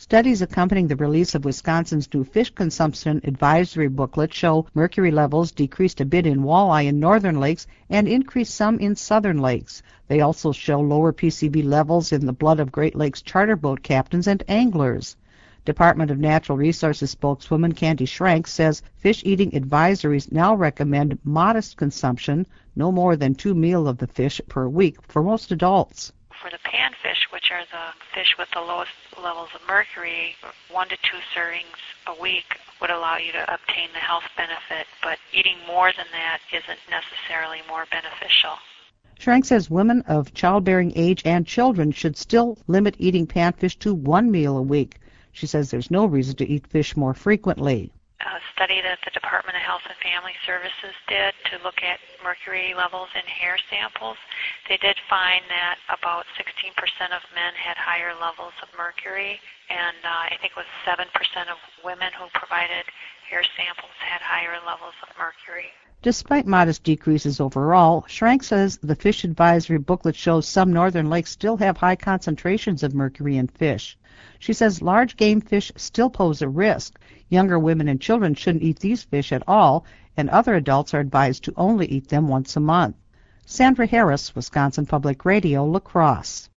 Studies accompanying the release of Wisconsin's new fish consumption advisory booklet show mercury levels decreased a bit in walleye in northern lakes and increased some in southern lakes. They also show lower PCB levels in the blood of Great Lakes charter boat captains and anglers. Department of Natural Resources spokeswoman Candy Schrank says fish-eating advisories now recommend modest consumption, no more than 2 meals of the fish per week for most adults. For the panfish, which are the fish with the lowest levels of mercury, 1 to 2 servings a week would allow you to obtain the health benefit, but eating more than that isn't necessarily more beneficial. Schrank says women of childbearing age and children should still limit eating panfish to 1 meal a week. She says there's no reason to eat fish more frequently. A study that the Department of Health and Family Services did to look at mercury levels in hair samples, they did find that about 16% of men had higher levels of mercury, and I think it was 7% of women who provided hair samples had higher levels of mercury. Despite modest decreases overall, Schrank says the fish advisory booklet shows some northern lakes still have high concentrations of mercury in fish. She says large game fish still pose a risk. Younger women and children shouldn't eat these fish at all, and other adults are advised to only eat them once a month. Sandra Harris, Wisconsin Public Radio, La Crosse.